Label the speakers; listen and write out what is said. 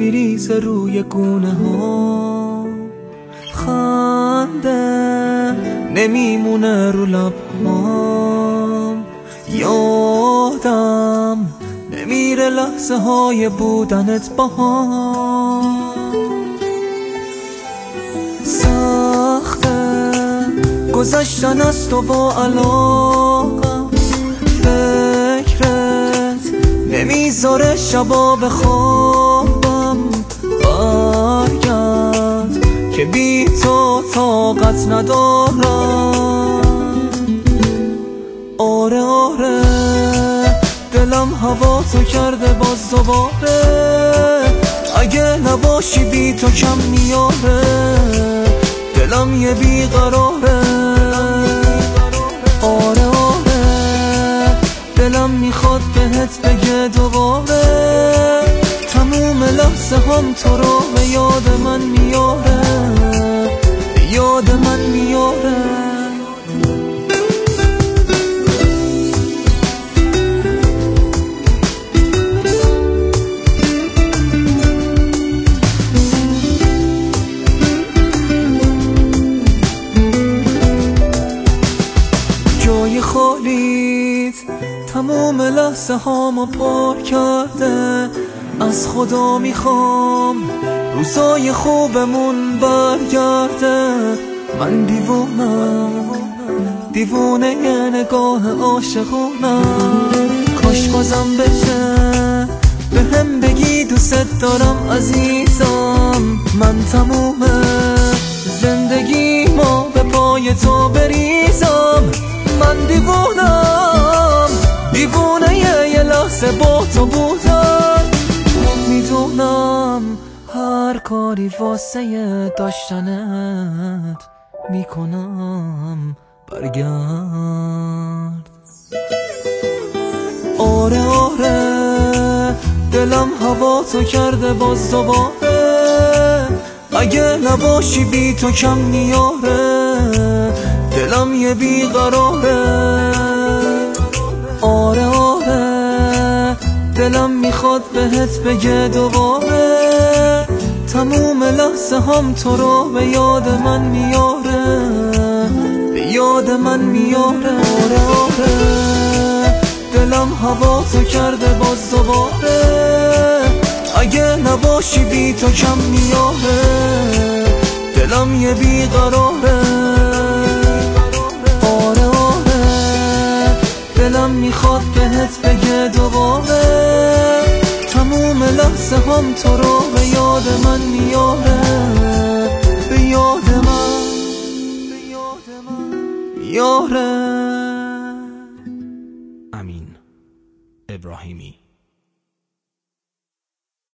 Speaker 1: میریزه روی گونه ها، خنده نمیمونه رو لبهام، یادم نمیره لحظه های بودنت با هم. سخته گذشتن از تو با علاقم، فکرت نمیذاره شبا بخوابم. برگرد که بی تو طاقت ندارم. آره آره دلم هوا تو کرده باز دوباره، اگه نباشی بی تو کم میاره. دلم یه بیقراره، آره آره دلم میخواد بهت بگه دوباره. تموم لحظه هم تو رو به یاد من میاره، به یاد من میاره. جای خالیت تمام لحظه هامو پر کرده. از خدا میخوام روزای خوبمون برگرده. من دیوونه یه نگاه عاشقونم. کاش بازم بشه بهم بگی دوست دارم عزیزم. من تموم زندگی ما به پای تو بریزم. من دیوونه یه لحظه با تو بودم. میدونم هر کاری واسه داشتنت میکنم. برگرد. آره آره دلم هوا تو کرده باز دوباره، اگه نباشی بی تو کم میاره. دلم یه بیقراره، آره آره دلم میخواد بهت بگه دوباره. تموم لحظه هم تو رو به یاد من میاره، به یاد من میاره. آره آره دلم هوا تو کرده باز دوباره، اگه نباشی بی تو کم میاره. دلم یه بیقراره، آره آره دلم میخواد بهت بگه دوباره. تموم لحظه هم تو رو به یاد من میاره، به یاد من میاره.
Speaker 2: امین ابراهیمی.